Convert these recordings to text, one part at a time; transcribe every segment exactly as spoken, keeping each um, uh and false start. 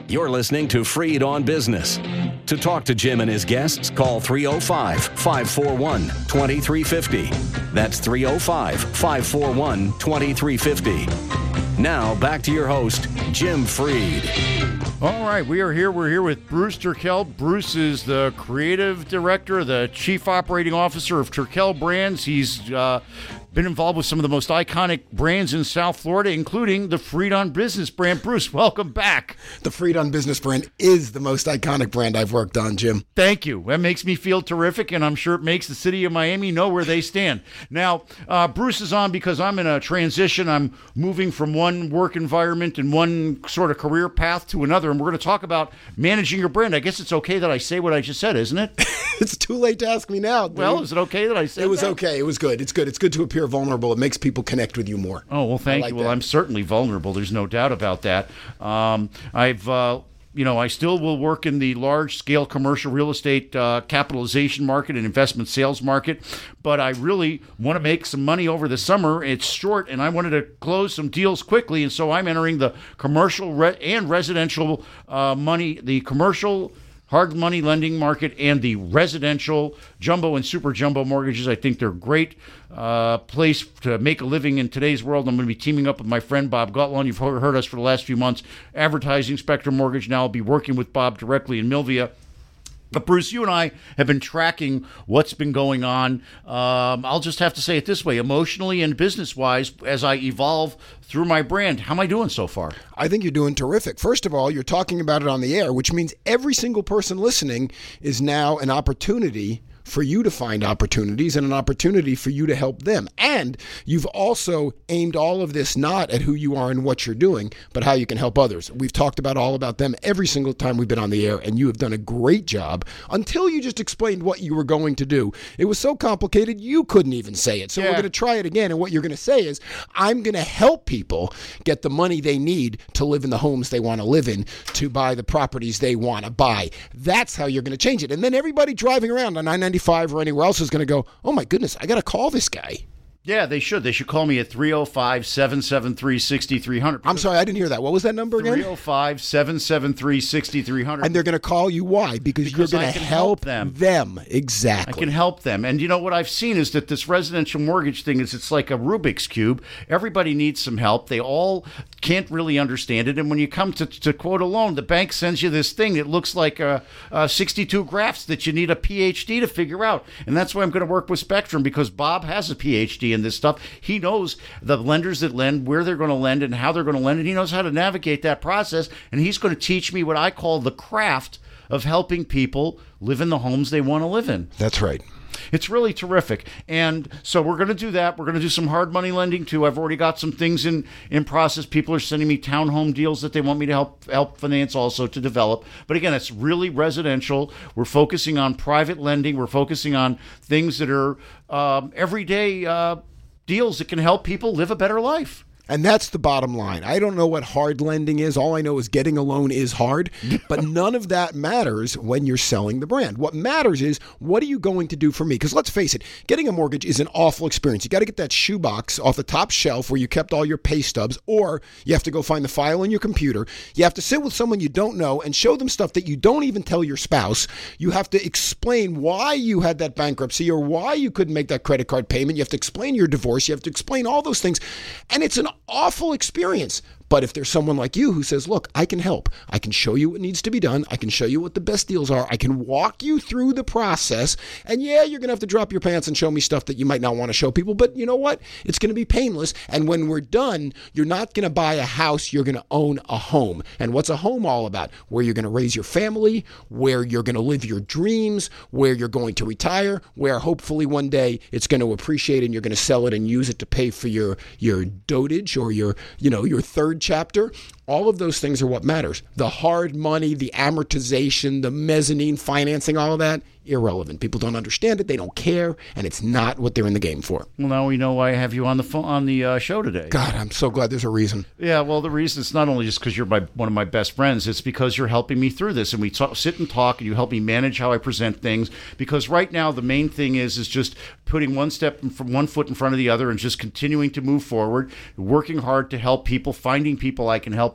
You're listening to Freed on Business. To talk to Jim and his guests, call three oh five, five four one, two three five oh. That's three oh five, five four one, two three five oh. Now, back to your host, Jim Freed. All right, we are here. We're here with Bruce Turkel. Bruce is the creative director, the chief operating officer of Turkel Brands. He's uh, been involved with some of the most iconic brands in South Florida, including the Freed on Business brand. Bruce, welcome back. The Freed on Business brand is the most iconic brand I've worked on, Jim. Thank you. That makes me feel terrific, and I'm sure it makes the city of Miami know where they stand. Now, uh, Bruce is on because I'm in a transition. I'm moving from one work environment and one sort of career path to another, and we're going to talk about managing your brand. I guess it's okay that I say what I just said, isn't it? It's too late to ask me now, dude. Well, is it okay that I said It was that? okay. It was good. It's good. It's good to appear vulnerable. It makes people connect with you more. Oh, well, thank like you. Well, that. I'm certainly vulnerable. There's no doubt about that. Um, I've, uh, you know, I still will work in the large-scale commercial real estate uh, capitalization market and investment sales market, but I really want to make some money over the summer. It's short, and I wanted to close some deals quickly, and so I'm entering the commercial re- and residential uh, money, the commercial hard money lending market and the residential jumbo and super jumbo mortgages. I think they're a great uh, place to make a living in today's world. I'm going to be teaming up with my friend Bob Gutlund. You've heard us for the last few months advertising Spectrum Mortgage. Now I'll be working with Bob directly in Milvia. But Bruce, you and I have been tracking what's been going on. Um, I'll just have to say it this way, emotionally and business-wise, as I evolve through my brand. How am I doing so far? I think you're doing terrific. First of all, you're talking about it on the air, which means every single person listening is now an opportunity for you to find opportunities and an opportunity for you to help them. And you've also aimed all of this not at who you are and what you're doing, but how you can help others. We've talked about all about them every single time we've been on the air, and you have done a great job until you just explained what you were going to do. It was so complicated, you couldn't even say it. So Yeah. we're going to try it again, and what you're going to say is, I'm going to help people get the money they need to live in the homes they want to live in, to buy the properties they want to buy. That's how you're going to change it. And then everybody driving around on I ninety-five or anywhere else is going to go, oh my goodness, I got to call this guy. Yeah, they should. They should call me at three oh five, seven seven three, six three zero zero. I'm sorry, I didn't hear that. What was that number again? three oh five, seven seven three, six three zero zero. And they're going to call you. Why? Because, Because you're I going to can help, help them. them. I Exactly. can help them. And you know what I've seen is that this residential mortgage thing is it's like a Rubik's Cube. Everybody needs some help. They all can't really understand it. And when you come to, to quote a loan, the bank sends you this thing that looks like a, a sixty-two graphs that you need a P H D to figure out. And that's why I'm going to work with Spectrum, because Bob has a P H D in this stuff. He knows the lenders that lend, where they're going to lend and how they're going to lend. And he knows how to navigate that process. And he's going to teach me what I call the craft of helping people live in the homes they want to live in. That's right. It's really terrific. And so we're going to do that. We're going to do some hard money lending too. I've already got some things in, in process. People are sending me townhome deals that they want me to help help finance also to develop. But again, it's really residential. We're focusing on private lending. We're focusing on things that are um, everyday uh, deals that can help people live a better life. And that's the bottom line. I don't know what hard lending is. All I know is getting a loan is hard, but none of that matters when you're selling the brand. What matters is, what are you going to do for me? Because let's face it, getting a mortgage is an awful experience. You got to get that shoebox off the top shelf where you kept all your pay stubs, or you have to go find the file on your computer. You have to sit with someone you don't know and show them stuff that you don't even tell your spouse. You have to explain why you had that bankruptcy or why you couldn't make that credit card payment. You have to explain your divorce. You have to explain all those things. And it's an awful experience. But if there's someone like you who says, look, I can help. I can show you what needs to be done. I can show you what the best deals are. I can walk you through the process. And yeah, you're going to have to drop your pants and show me stuff that you might not want to show people. But you know what? It's going to be painless. And when we're done, you're not going to buy a house. You're going to own a home. And what's a home all about? Where you're going to raise your family, where you're going to live your dreams, where you're going to retire, where hopefully one day it's going to appreciate and you're going to sell it and use it to pay for your, your dotage or your, you know, your third chapter. All of those things are what matters. The hard money, the amortization, the mezzanine financing, all of that, irrelevant. People don't understand it. They don't care. And it's not what they're in the game for. Well, now we know why I have you on the phone, on the uh, show today. God, I'm so glad there's a reason. Yeah, well, the reason is not only just because you're my, one of my best friends, it's because you're helping me through this. And we talk, sit and talk, and you help me manage how I present things. Because right now, the main thing is is just putting one step from one foot in front of the other and just continuing to move forward, working hard to help people, finding people I can help,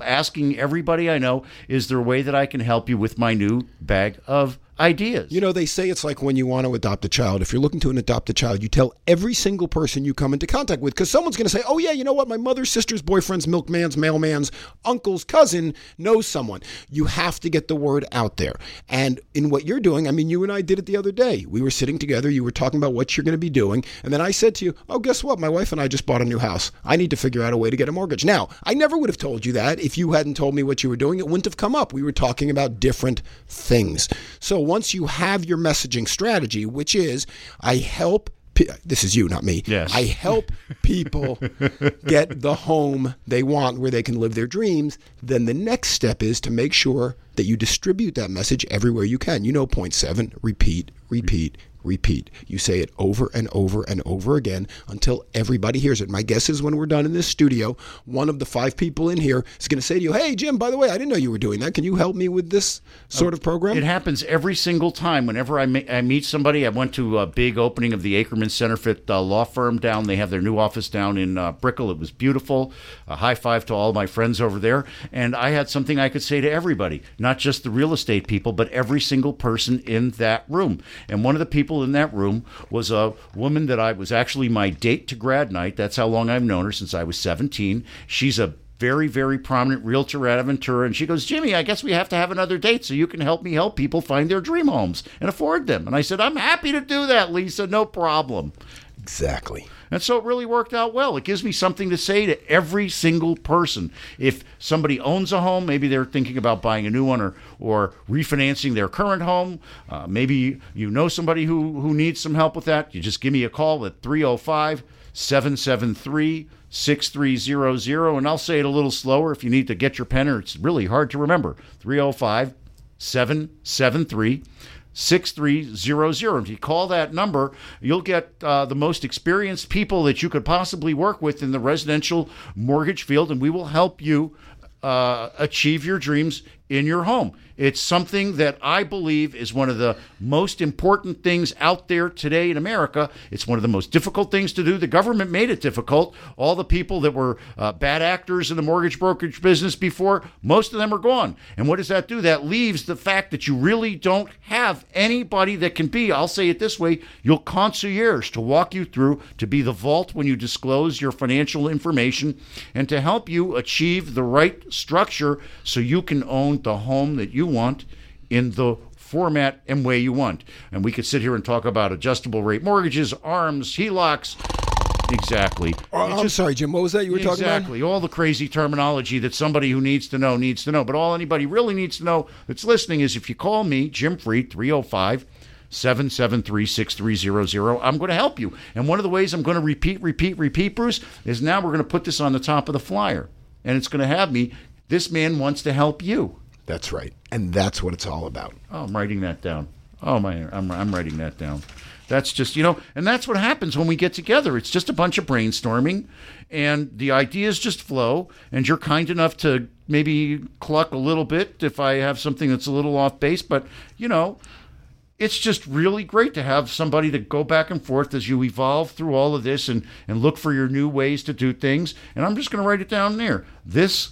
asking everybody I know, is there a way that I can help you with my new bag of ideas? You know, they say it's like when you want to adopt a child. If you're looking to adopt a child, you tell every single person you come into contact with, because someone's going to say, oh, yeah, you know what? My mother's sister's boyfriend's milkman's, mailman's, uncle's cousin knows someone. You have to get the word out there. And in what you're doing, I mean, you and I did it the other day. We were sitting together. You were talking about what you're going to be doing. And then I said to you, oh, guess what? My wife and I just bought a new house. I need to figure out a way to get a mortgage. Now, I never would have told you that if you hadn't told me what you were doing. It wouldn't have come up. We were talking about different things. So once you have your messaging strategy, which is I help, this is you, not me. Yes. I help people get the home they want where they can live their dreams. Then the next step is to make sure that you distribute that message everywhere you can. You know, point seven, repeat, repeat, repeat. You say it over and over and over again until everybody hears it. My guess is when we're done in this studio, one of the five people in here is going to say to you, hey, Jim, by the way, I didn't know you were doing that. Can you help me with this sort of program? It happens every single time. Whenever I, ma- I meet somebody, I went to a big opening of the Ackerman Centerfit uh, law firm down. They have their new office down in uh, Brickell. It was beautiful. A high five to all my friends over there. And I had something I could say to everybody, not just the real estate people, but every single person in that room. And one of the people in that room was a woman that I was actually my date to grad night. That's how long I've known her, since I was seventeen. She's a very, very prominent realtor out of Ventura. And she goes, Jimmy, I guess we have to have another date so you can help me help people find their dream homes and afford them. And I said, I'm happy to do that, Lisa. No problem. Exactly. And so it really worked out well. It gives me something to say to every single person. If somebody owns a home, maybe they're thinking about buying a new one or, or refinancing their current home. Uh, maybe you know somebody who, who needs some help with that. You just give me a call at three oh five, seven seven three, six three zero zero. And I'll say it a little slower if you need to get your pen, or it's really hard to remember. three oh five, seven seven three, six three zero zero. If you call that number, you'll get uh, the most experienced people that you could possibly work with in the residential mortgage field, and we will help you uh, achieve your dreams in your home. It's something that I believe is one of the most important things out there today in America. It's one of the most difficult things to do. The government made it difficult. All the people that were uh, bad actors in the mortgage brokerage business before, most of them are gone. And what does that do? That leaves the fact that you really don't have anybody that can be, I'll say it this way, your concierge to walk you through, to be the vault when you disclose your financial information, and to help you achieve the right structure so you can own the home that you want in the format and way you want. And we could sit here and talk about adjustable rate mortgages, ARMs, H E L O Cs. Exactly. Oh, I'm just, sorry, Jim. What was that you were exactly, talking about? Exactly. All the crazy terminology that somebody who needs to know needs to know. But all anybody really needs to know that's listening is if you call me, Jim Freed, three oh five, seven seven three, six three zero zero, I'm going to help you. And one of the ways I'm going to repeat, repeat, repeat, Bruce, is now we're going to put this on the top of the flyer. And it's going to have me, this man wants to help you. That's right. And that's what it's all about. Oh, I'm writing that down. Oh, my, I'm, I'm writing that down. That's just, you know, and that's what happens when we get together. It's just a bunch of brainstorming, and the ideas just flow, and you're kind enough to maybe cluck a little bit if I have something that's a little off base. But, you know, it's just really great to have somebody to go back and forth as you evolve through all of this and, and look for your new ways to do things. And I'm just going to write it down there. This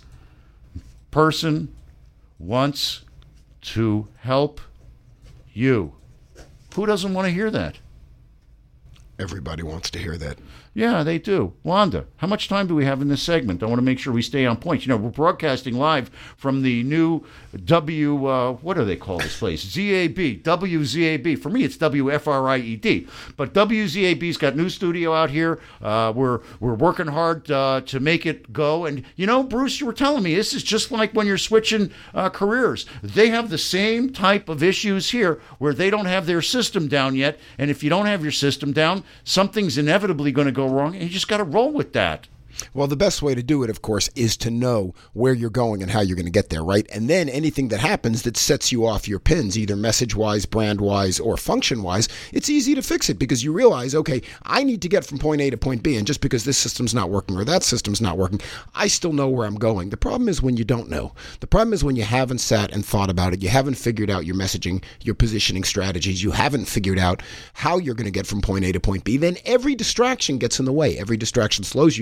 person wants to help you. Who doesn't want to hear that? Everybody wants to hear that. Yeah, they do. Wanda, how much time do we have in this segment? I want to make sure we stay on point. You know, we're broadcasting live from the new W, uh, what do they call this place? Z A B, W Z A B. For me, it's W F R I E D. But W Z A B's got new studio out here. Uh, we're we're working hard uh, to make it go. And, you know, Bruce, you were telling me, this is just like when you're switching uh, careers. They have the same type of issues here where they don't have their system down yet. And if you don't have your system down, something's inevitably going to go wrong, and you just got to roll with that. Well, the best way to do it, of course, is to know where you're going and how you're going to get there, right? And then anything that happens that sets you off your pins, either message-wise, brand-wise, or function-wise, it's easy to fix it because you realize, okay, I need to get from point A to point B, and just because this system's not working or that system's not working, I still know where I'm going. The problem is when you don't know. The problem is when you haven't sat and thought about it, you haven't figured out your messaging, your positioning strategies, you haven't figured out how you're going to get from point A to point B, then every distraction gets in the way. Every distraction slows you down.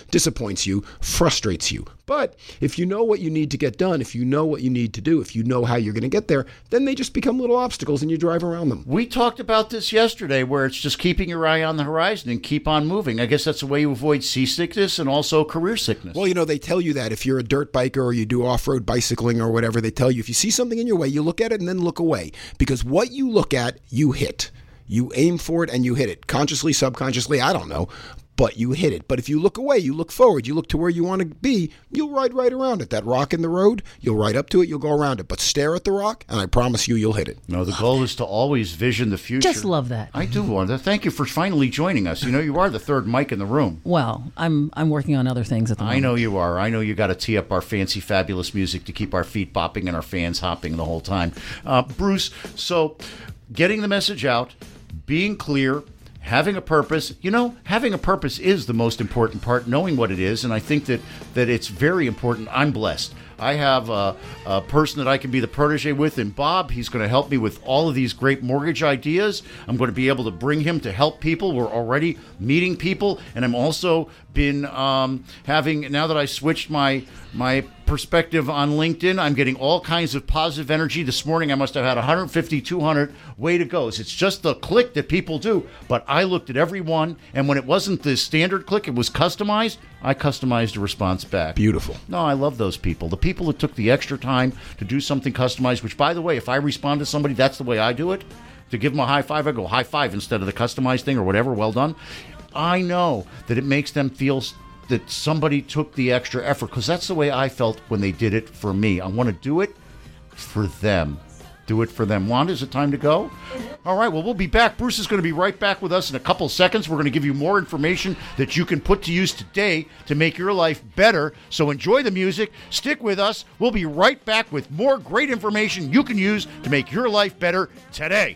disappoints you, frustrates you. But if you know what you need to get done, if you know what you need to do, if you know how you're going to get there, then they just become little obstacles and you drive around them. We talked about this yesterday, where it's just keeping your eye on the horizon and keep on moving. I guess that's the way you avoid seasickness and also career sickness. Well, you know, they tell you that if you're a dirt biker or you do off-road bicycling or whatever, they tell you if you see something in your way, you look at it and then look away. Because what you look at, you hit. You aim for it and you hit it. Consciously, subconsciously, I don't know. But you hit it. But if you look away, you look forward, you look to where you want to be, you'll ride right around it. That rock in the road, you'll ride up to it, you'll go around it. But stare at the rock, and I promise you, you'll hit it. No, the goal is to always vision the future. Just love that. I do, Wanda. Thank you for finally joining us. You know, you are the third mic in the room. Well, I'm I'm working on other things at the moment. I know you are. I know you got to tee up our fancy, fabulous music to keep our feet bopping and our fans hopping the whole time. Uh, Bruce, so getting the message out, being clear, having a purpose. You know, having a purpose is the most important part, knowing what it is, and I think that, that it's very important. I'm blessed. I have a, a person that I can be the protege with in Bob. He's going to help me with all of these great mortgage ideas. I'm going to be able to bring him to help people. We're already meeting people, and I'm also been um, having, now that I switched my my perspective on LinkedIn, I'm getting all kinds of positive energy. This morning I must have had one hundred fifty, two hundred. Way to go. It's just the click that people do, but I looked at every one, and when it wasn't the standard click, it was customized, I customized a response back. Beautiful. No, I love those people. The people that took the extra time to do something customized, which, by the way, if I respond to somebody, that's the way I do it. To give them a high five, I go high five instead of the customized thing or whatever. Well done. I know that it makes them feel that somebody took the extra effort, because that's the way I felt when they did it for me. I want to do it for them. Do it for them. Wanda, is it time to go? All right, well, we'll be back. Bruce is going to be right back with us in a couple seconds. We're going to give you more information that you can put to use today to make your life better. So enjoy the music. Stick with us. We'll be right back with more great information you can use to make your life better today.